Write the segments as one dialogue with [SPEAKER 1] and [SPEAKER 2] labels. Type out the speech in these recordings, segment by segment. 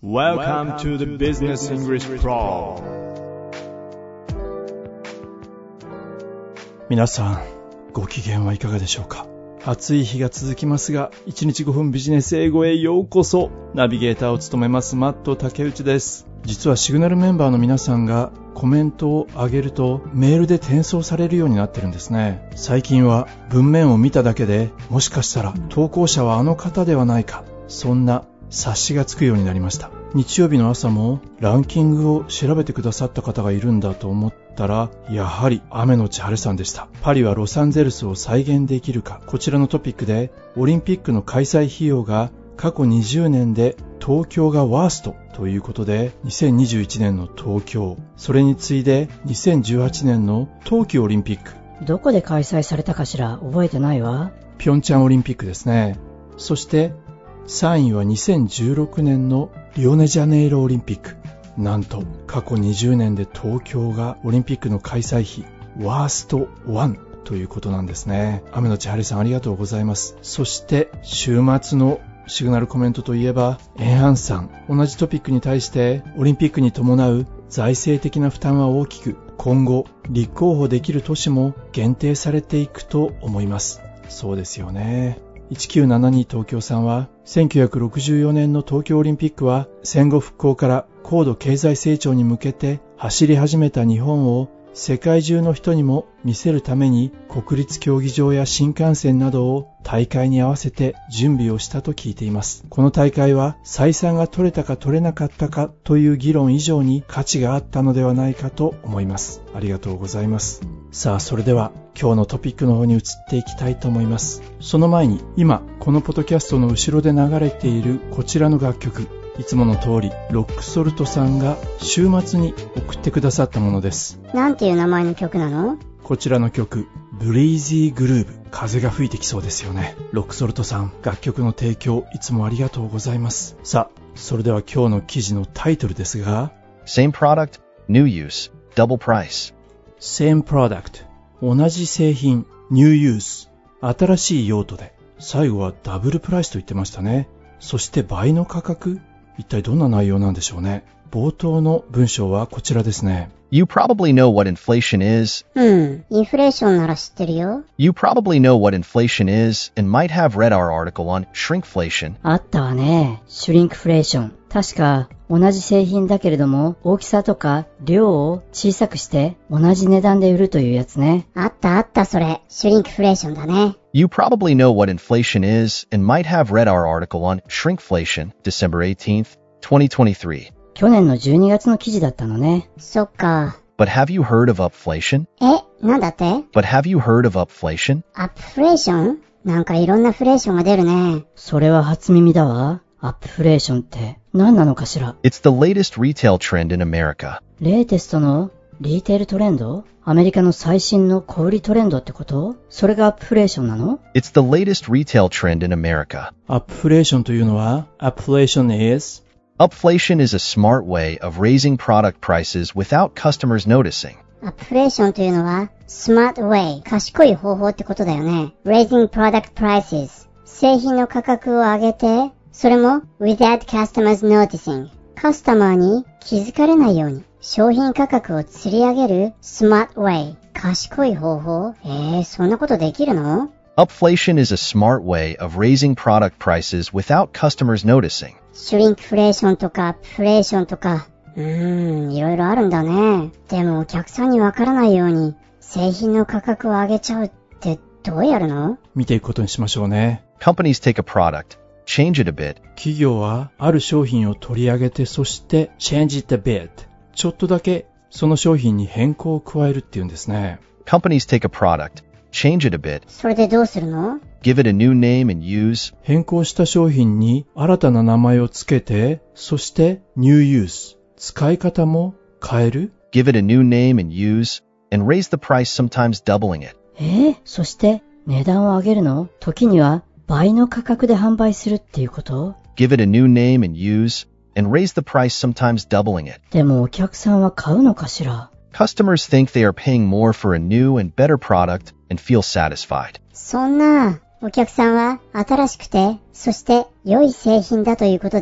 [SPEAKER 1] Welcome to the Business English Pro。 皆さん、ご機嫌はいかがでしょうか。暑い日が続きますが、1日5分ビジネス英語へようこそ。ナビゲーターを務めますマット竹内です。実はシグナルメンバーの皆さんがコメントを上げるとメールで転送されるようになってるんですね。最近は文面を見ただけで、もしかしたら投稿者はあの方ではないか、そんな察しがつくようになりました。日曜日の朝もランキングを調べてくださった方がいるんだと思ったら、やはり雨のち晴れさんでした。パリはロサンゼルスを再現できるか、こちらのトピックでオリンピックの開催費用が過去20年で東京がワーストということで、2021年の東京、それに次いで2018年の冬季オリンピック、
[SPEAKER 2] どこで開催されたかしら覚えてないわ。
[SPEAKER 1] ピョンチャンオリンピックですね。そして3位は2016年のリオネジャネイロオリンピック。なんと過去20年で東京がオリンピックの開催費ワースト1ということなんですね。雨のち晴れさん、ありがとうございます。そして週末のシグナルコメントといえば、エンハンさん、同じトピックに対してオリンピックに伴う財政的な負担は大きく、今後立候補できる都市も限定されていくと思います。そうですよね。1972東京さんは、1964年の東京オリンピックは戦後復興から高度経済成長に向けて走り始めた日本を世界中の人にも見せるために、国立競技場や新幹線などを大会に合わせて準備をしたと聞いています。この大会は採算が取れたか取れなかったかという議論以上に価値があったのではないかと思います。ありがとうございます。さあ、それでは今日のトピックの方に移っていきたいと思います。その前に、今このポッドキャストの後ろで流れているこちらの楽曲、いつもの通りロックソルトさんが週末に送ってくださったものです。
[SPEAKER 2] なんていう名前の曲なの？
[SPEAKER 1] こちらの曲、ブリージーグルーヴ。風が吹いてきそうですよね。ロックソルトさん、楽曲の提供いつもありがとうございます。さあ、それでは今日の記事のタイトルですが、
[SPEAKER 3] Same product, new use, double price.
[SPEAKER 1] Same product、 同じ製品、New use、 新しい用途で、最後はダブルプライスと言ってましたね。そして倍の価格、一体どんな内容なんでしょうね。冒頭の文章はこちらですね。
[SPEAKER 3] You probably know what inflation is.
[SPEAKER 2] インフレーションなら知ってるよ。
[SPEAKER 3] You probably know what inflation is and might have read our article on shrinkflation.
[SPEAKER 2] あったわね。シュリンクフレーション。確か同じ製品だけれども大きさとか量を小さくして同じ値段で売るというやつね。あったそれ。シュリンクフレーションだね。
[SPEAKER 3] You probably know what inflation is and might have read our article on shrinkflation, December 18th, 2023.
[SPEAKER 2] 去年の12月の記事だったのね。そっか。
[SPEAKER 3] But have you heard of upflation?
[SPEAKER 2] なんだって？
[SPEAKER 3] But have you heard of upflation?
[SPEAKER 2] アップフレーション？なんかいろんなフレーションが出るね。それは初耳だわ。アップフレーションって何なのかしら？
[SPEAKER 3] It's the latest retail trend in America.
[SPEAKER 2] レーテストのリーテールトレンド？アメリカの最新の小売トレンドってこと？それがアップフレーションなの？
[SPEAKER 3] It's the latest retail trend in America.
[SPEAKER 1] アップフレーションというのは、Upflation is
[SPEAKER 3] Upflation is a smart way of raising product prices without customers noticing.
[SPEAKER 2] アップフレーションというのは smart way、賢い方法ってことだよね。raising product prices、 製品の価格を上げて、それも without customers noticing、 カスタマーに気づかれないように商品価格を吊り上げる smart way、 賢い方法。そんなことできるの？
[SPEAKER 3] Upflation is a smart way of raising product prices without customers noticing.
[SPEAKER 2] シュリンクフレーションとかアップフレーションとか、いろいろあるんだね。でもお客さんにわからないように製品の価格を上げちゃうってどうやるの？
[SPEAKER 1] 見ていくことにしましょうね。
[SPEAKER 3] Companies take a product, change it a bit.
[SPEAKER 1] 企業はある商品を取り上げて、そして change it a bit、 ちょっとだけその商品に変更を加えるっていうんですね。
[SPEAKER 3] Companies take a product, change it a bit.
[SPEAKER 2] それでどうするの？
[SPEAKER 3] Give it a new name and use.
[SPEAKER 1] 変更した商品に新たな名前をつけて、そして new use、 使い方も変える。
[SPEAKER 3] Give it a new name and use, and raise the price, sometimes doubling it.
[SPEAKER 2] そして値段を上げるの？時には倍の価格で販売するっていうこと？
[SPEAKER 3] Give it a new name and use, and raise the price, sometimes doubling it.
[SPEAKER 2] でもお客さんは買うのかしら？
[SPEAKER 3] Customers think they are paying more for a new and better product and feel satisfied.
[SPEAKER 2] そんな、お客さんは新しくて、そして良い製品だということで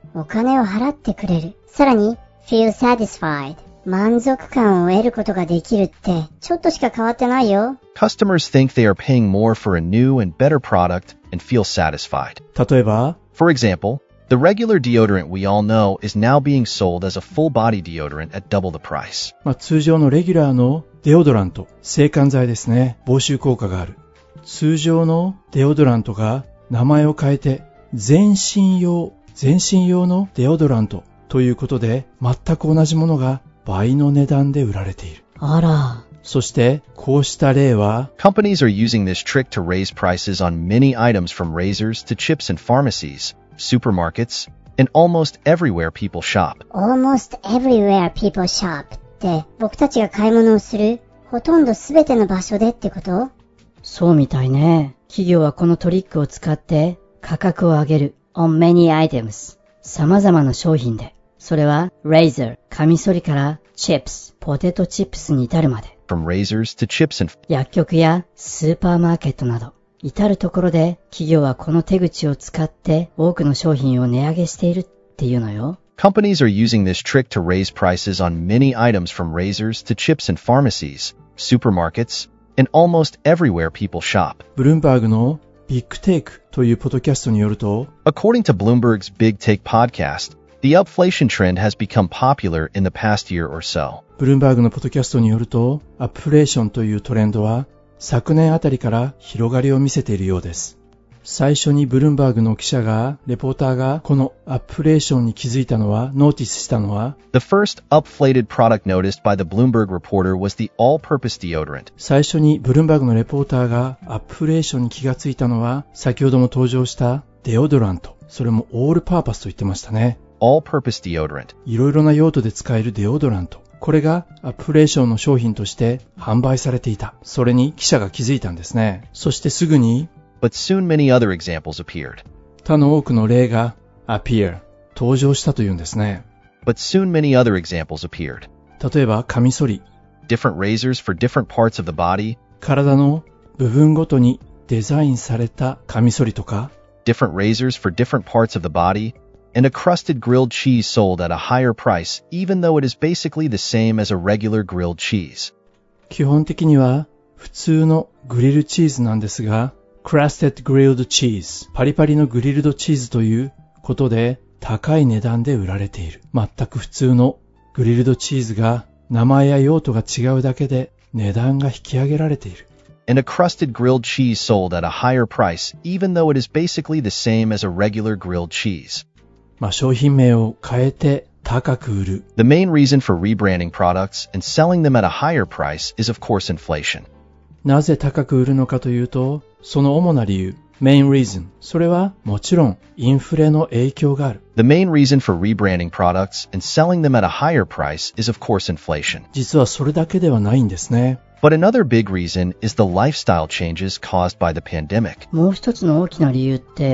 [SPEAKER 2] お金を払ってくれる。さらに、feel satisfied。満足感を得ることができるって、ちょっとしか変わってないよ。
[SPEAKER 3] Customers think they are paying more for a new and better product and feel satisfied.
[SPEAKER 1] 例えば、
[SPEAKER 3] For example, the regular deodorant we all know is now being sold as a full-body deodorant at double the price.
[SPEAKER 1] 通常のレギュラーのデオドラント、制汗剤ですね。防臭効果がある。通常のデオドラントが名前を変えて、全身用のデオドラントということで、全く同じものが倍の値段で売られている。
[SPEAKER 2] あら。
[SPEAKER 1] そして、こうした例は、
[SPEAKER 3] Companies are using this trick to raise prices on many items from razors to chips in pharmacies, supermarkets, and almost everywhere people shop.
[SPEAKER 2] Almost everywhere people shop って僕たちが買い物をするほとんどすべての場所でってこと？
[SPEAKER 4] そうみたいね。企業はこのトリックを使って価格を上げる on many items 様々な商品で。それは razor カミソリから chips ポテトチップスに至るまで。
[SPEAKER 3] From razors to chips and
[SPEAKER 4] 薬局やスーパーマーケットなど至るところで企業はこの手口を使って多くの商品を値上げしているっていうのよ。
[SPEAKER 3] Companies are using this trick to raise prices on many items from razors to chips in pharmacies, supermarkets, and almost everywhere people shop.
[SPEAKER 1] ブルームバーグのビッグテイクというポッドキャストによると、
[SPEAKER 3] According to Bloomberg's Big Take podcast, the upflation trend has become popular in the past year or so.
[SPEAKER 1] ブルームバーグのポッドキャストによると、アップフレーションというトレンドは昨年あたりから広がりを見せているようです。最初にブルームバーグのレポーターがこのアップフレーションに気づいたのは、ノーティスしたのは、
[SPEAKER 3] The first upflated product noticed by the Bloomberg reporter was the all-purpose deodorant.
[SPEAKER 1] 最初にブルームバーグのレポーターがアップフレーションに気がついたのは、先ほども登場したデオドラント。それもオールパーパスと言ってましたね。
[SPEAKER 3] All-purpose deodorant.
[SPEAKER 1] いろいろな用途で使えるデオドラント。これがアップフレーションの商品として販売されていた。それに記者が気づいたんですね。そしてすぐに、
[SPEAKER 3] But soon many other examples appeared.
[SPEAKER 1] 他の多くの例が appear 登場したというんですね。
[SPEAKER 3] But soon many other examples appeared.
[SPEAKER 1] 例えばカミソリ、
[SPEAKER 3] Different razors for different parts of the body,
[SPEAKER 1] 体の部分ごとにデザインされたカミソリとか、
[SPEAKER 3] different razors for different parts of the body, and a crusted grilled cheese sold at a higher price even though it is basically the same as a regular grilled cheese.
[SPEAKER 1] 基本的には普通のグリルチーズなんですが、crusted grilled cheese パリパリのグリルドチーズということで高い値段で売られている。全く普通のグリルドチーズが名前や用途が違うだけで値段が引き上げられている。
[SPEAKER 3] And a crusted grilled cheese sold at a higher price even though it is basically the same as a regular grilled cheese.
[SPEAKER 1] 商品名を変えて高く売る。
[SPEAKER 3] The main reason for rebranding products and selling them at a higher price is of course inflation.
[SPEAKER 1] なぜ高く売るのかというと、その主な理由、main reason、それはもちろんインフレの影響がある。
[SPEAKER 3] The main reason for rebranding products and selling them at a higher price is of course inflation.
[SPEAKER 1] 実はそれだけではないんですね。
[SPEAKER 3] But another big reason is the lifestyle changes caused by the pandemic.
[SPEAKER 4] もう一つの大きな理由って、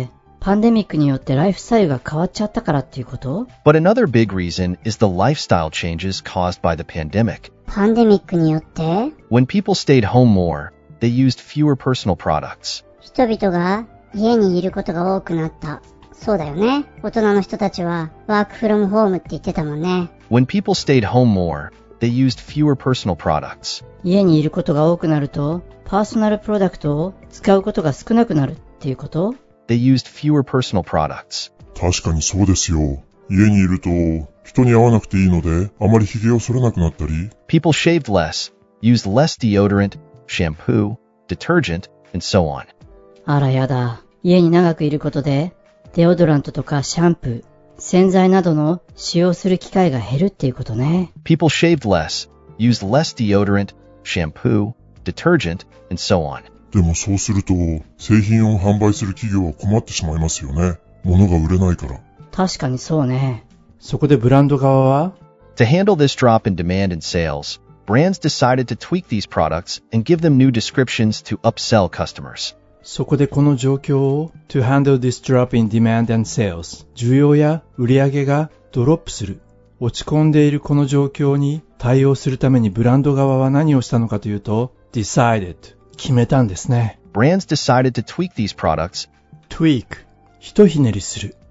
[SPEAKER 4] パンデミックによってライフスタイルが変わっちゃったからっていうこと？
[SPEAKER 3] But another big reason is the lifestyle changes caused by the pandemic.
[SPEAKER 2] パンデミックによって、
[SPEAKER 3] When people stayed home more, they used fewer personal products.
[SPEAKER 2] 人々が家にいることが多くなった。そうだよね。大人の人たちはワークフロムホームって言ってたもんね。
[SPEAKER 3] When people stayed home more, they used fewer personal products.
[SPEAKER 4] 家にいることが多くなると、パーソナルプロダクトを使うことが少なくなるっていうこと？
[SPEAKER 3] They used fewer personal products.
[SPEAKER 5] 確かにそうですよ。家にいると人に会わなくていいので、あまり髭を剃らなくなったり。
[SPEAKER 3] People shaved less, used less deodorant, shampoo, detergent, and so on.
[SPEAKER 4] あらやだ。家に長くいることで、デオドラントとかシャンプー、洗剤などの使用する機会が減るっていうことね。
[SPEAKER 3] People shaved less, used less deodorant, shampoo, detergent, and so on.
[SPEAKER 5] でもそうすると、製品を販売する企業は困ってしまいますよね。物が売れないから。
[SPEAKER 4] 確かにそうね。
[SPEAKER 1] そこでブランド側は、
[SPEAKER 3] To handle this drop in demand and sales, brands decided to tweak these products and give them new descriptions to upsell customers.
[SPEAKER 1] そこでこの状況を To handle this drop in demand and sales 需要や売り上げがドロップする落ち込んでいるこの状況に対応するためにブランド側は何をしたのかというと decided 決めたんですね。
[SPEAKER 3] Brands decided to tweak these products
[SPEAKER 1] tweak ひとひねりする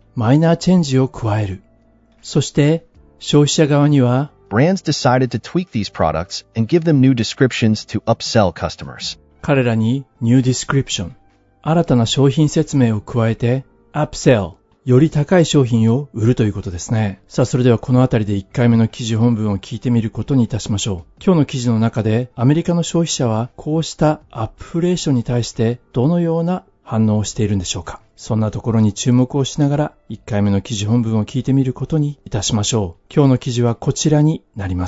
[SPEAKER 1] マイナーチェンジを加える。そして消費者側には
[SPEAKER 3] Brands decided to tweak these products and give them new descriptions to upsell customers.
[SPEAKER 1] 彼らに New Description 新たな商品説明を加えて Upsell より高い商品を売るということですね。さあそれではこのあたりで1回目の記事本文を聞いてみることにいたしましょう。今日の記事の中でアメリカの消費者はこうしたアップフレーションに対してどのような反応をしているんでしょうか。そんなところに注目をしながら1回目の記事本文を聞いてみることにいたしましょう。今日の記事はこちらになります。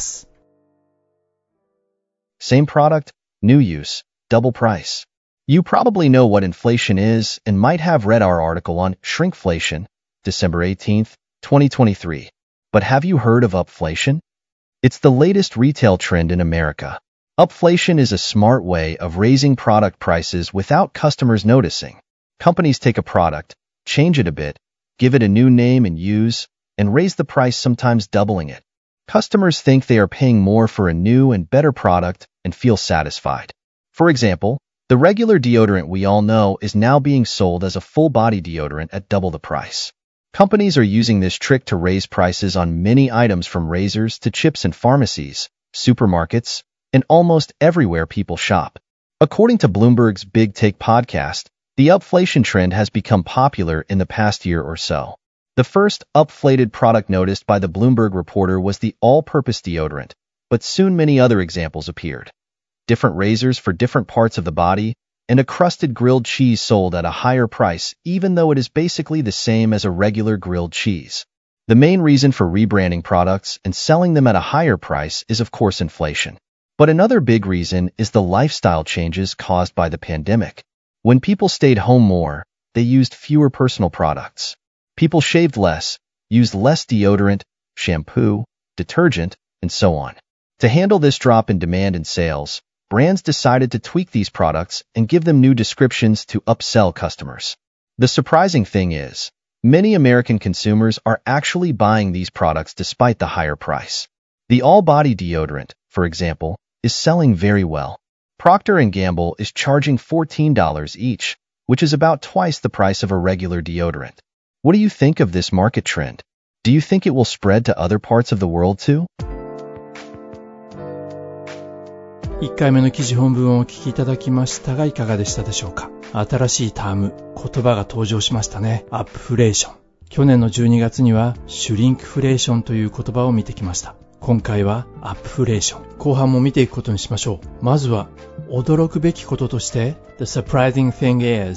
[SPEAKER 3] Same product, new use, double price. You probably know what inflation is and might have read our article on shrinkflation, December 18th, 2023. But have you heard of upflation? It's the latest retail trend in America. Upflation is a smart way of raising product prices without customers noticing. Companies take a product, change it a bit, give it a new name and use, and raise the price, sometimes doubling it. Customers think they are paying more for a new and better product and feel satisfied. For example, the regular deodorant we all know is now being sold as a full-body deodorant at double the price. Companies are using this trick to raise prices on many items from razors to chips in pharmacies, supermarkets, and almost everywhere people shop. According to Bloomberg's Big Take podcast, the upflation trend has become popular in the past year or so. The first upflated product noticed by the Bloomberg reporter was the all-purpose deodorant, but soon many other examples appeared. Different razors for different parts of the body, and a crusted grilled cheese sold at a higher price even though it is basically the same as a regular grilled cheese. The main reason for rebranding products and selling them at a higher price is of course inflation. But another big reason is the lifestyle changes caused by the pandemic. When people stayed home more, they used fewer personal products. People shaved less, used less deodorant, shampoo, detergent, and so on. To handle this drop in demand and sales, brands decided to tweak these products and give them new descriptions to upsell customers. The surprising thing is, many American consumers are actually buying these products despite the higher price. The all-body deodorant, for example, is selling very well. Procter & Gamble is charging $14 each, which is about twice the price of a regular deodorant. What do you think of this market trend? Do you think it will spread to other parts of the world too?
[SPEAKER 1] 1回目の記事本文をお聞きいただきましたがいかがでしたでしょうか。新しいターム、言葉が登場しましたね。アップフレーション。去年の12月にはシュリンクフレーションという言葉を見てきました。今回はアップフレーション。後半も見ていくことにしましょう。まずは驚くべきこととして The surprising thing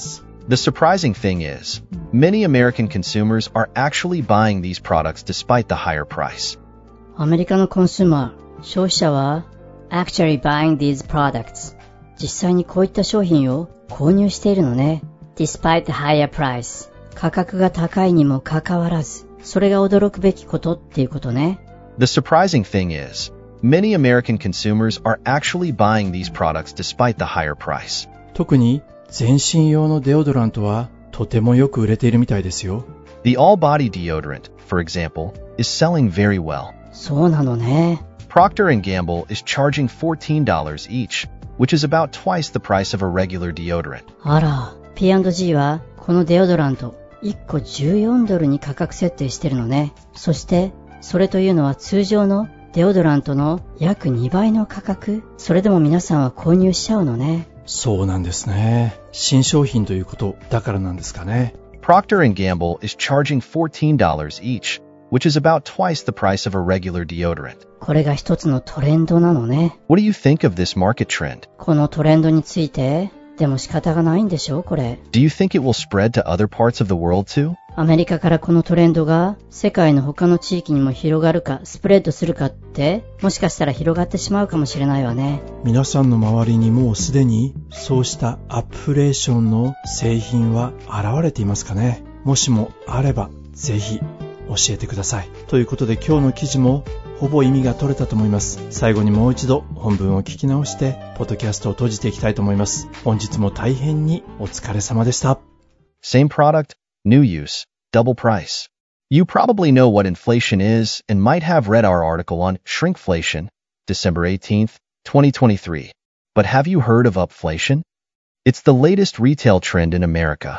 [SPEAKER 1] is
[SPEAKER 3] The surprising thing is, many American consumers are actually buying these products despite the higher price.
[SPEAKER 4] アメリカのコンシューマー、消費者は actually buying these products 実際にこういった商品を購入しているのね。despite the higher price 価格が高いにもかかわらず、それが驚くべきことっていうことね。
[SPEAKER 3] The surprising thing is, many American consumers are actually buying these products despite the higher price.
[SPEAKER 1] 特に全身用のデオドラントはとてもよく売れているみたいですよ。
[SPEAKER 3] The all-body deodorant, for example, is selling very well.
[SPEAKER 4] そうなのね。
[SPEAKER 3] Procter & Gamble is charging $14 each, which is about twice the price of a regular deodorant.
[SPEAKER 4] あら、P&G はこのデオドラント1個$14に価格設定してるのね。そしてそれというのは通常のデオドラントの約2倍の価格。それでも皆さんは購入しちゃうのね。
[SPEAKER 1] そうなんですね。新商品ということだからなんですかね。
[SPEAKER 3] Procter & Gamble is charging $14 each, which is about twice the price of a regular deodorant.
[SPEAKER 4] これが一つのトレンドなのね。
[SPEAKER 3] What do you think of this market trend?
[SPEAKER 4] このトレンドについて、でも仕方がないんでしょこれ。
[SPEAKER 3] Do you think it will spread to other parts of the world too?
[SPEAKER 4] アメリカからこのトレンドが世界の他の地域にも広がるかスプレッドするかって、もしかしたら広がってしまうかもしれないわね。
[SPEAKER 1] 皆さんの周りにもうすでにそうしたアップフレーションの製品は現れていますかね。もしもあればぜひ教えてください。ということで今日の記事もほぼ意味が取れたと思います。最後にもう一度本文を聞き直してポッドキャストを閉じていきたいと思います。本日も大変にお疲れ様でした。
[SPEAKER 3] Same product, new use, double price. You probably know what inflation is and might have read our article on shrinkflation, December 18th, 2023. But have you heard of upflation? It's the latest retail trend in America.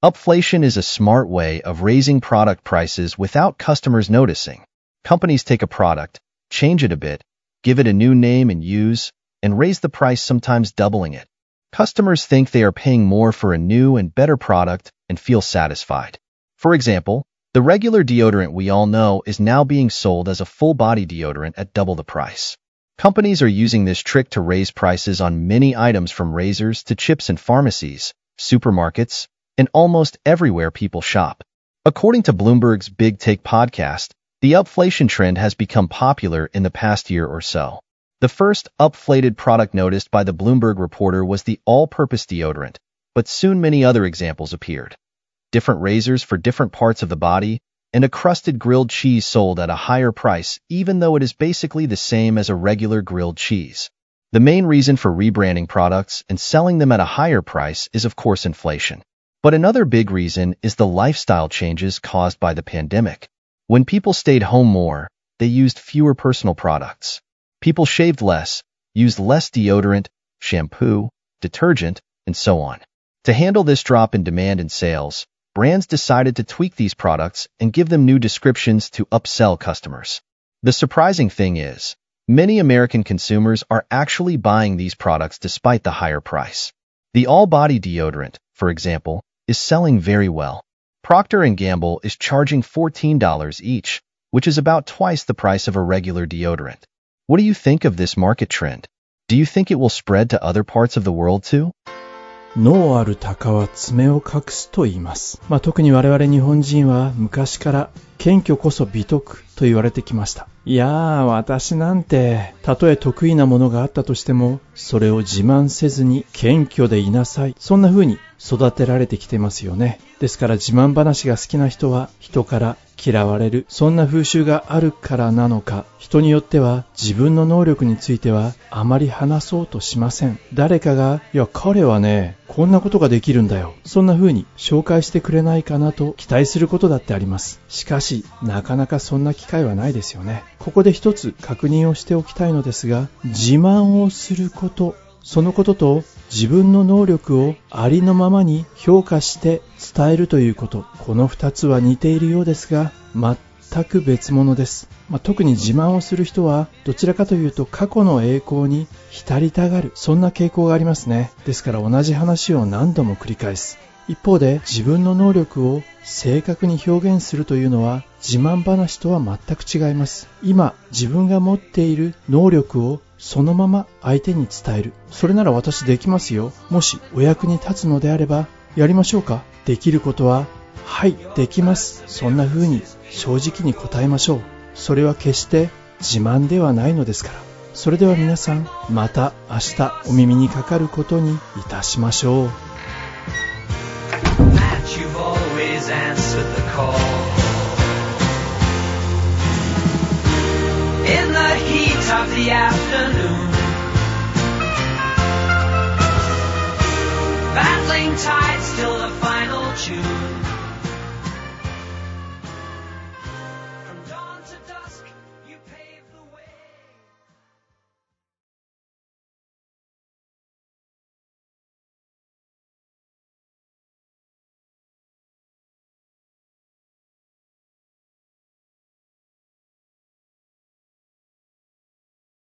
[SPEAKER 3] Upflation is a smart way of raising product prices without customers noticing. Companies take a product, change it a bit, give it a new name and use, and raise the price, sometimes doubling it. Customers think they are paying more for a new and better product and feel satisfied. For example, the regular deodorant we all know is now being sold as a full-body deodorant at double the price. Companies are using this trick to raise prices on many items, from razors to chips in pharmacies, supermarkets, and almost everywhere people shop. According to Bloomberg's Big Take podcast, the upflation trend has become popular in the past year or so. The first upflated product noticed by the Bloomberg reporter was the all-purpose deodorant, but soon many other examples appeared. Different razors for different parts of the body, and a crusted grilled cheese sold at a higher price, even though it is basically the same as a regular grilled cheese. The main reason for rebranding products and selling them at a higher price is, of course, inflation. But another big reason is the lifestyle changes caused by the pandemic. When people stayed home more, they used fewer personal products. People shaved less, used less deodorant, shampoo, detergent, and so on. To handle this drop in demand and sales, brands decided to tweak these products and give them new descriptions to upsell customers. The surprising thing is, many American consumers are actually buying these products despite the higher price. The all-body deodorant, for example, is selling very well. Procter & Gamble is charging $14 each, which is about twice the price of a regular deodorant. What do you think of this market trend? Do you think it will spread to other parts of the world too?
[SPEAKER 1] 脳ある鷹は爪を隠すと言います。特に我々日本人は昔から謙虚こそ美徳と言われてきました。いやー、私なんてたとえ得意なものがあったとしてもそれを自慢せずに謙虚でいなさい、そんな風に育てられてきてますよね。ですから自慢話が好きな人は人から嫌われる、そんな風習があるからなのか、人によっては自分の能力についてはあまり話そうとしません。誰かが、いや彼はね、こんなことができるんだよ、そんな風に紹介してくれないかなと期待することだってあります。しかしなかなかそんな機会はないですよね。ここで一つ確認をしておきたいのですが、自慢をすること、そのことと自分の能力をありのままに評価して伝えるということ、この二つは似ているようですが全く別物です。特に自慢をする人はどちらかというと過去の栄光に浸りたがる、そんな傾向がありますね。ですから同じ話を何度も繰り返す。一方で自分の能力を正確に表現するというのは自慢話とは全く違います。今自分が持っている能力をそのまま相手に伝える。それなら私できますよ。もしお役に立つのであればやりましょうか。できることははいできます、そんな風に正直に答えましょう。それは決して自慢ではないのですから。それでは皆さん、また明日お耳にかかることにいたしましょう。
[SPEAKER 6] You've always answered the call. In the heat of the afternoon, battling tides till the final tune.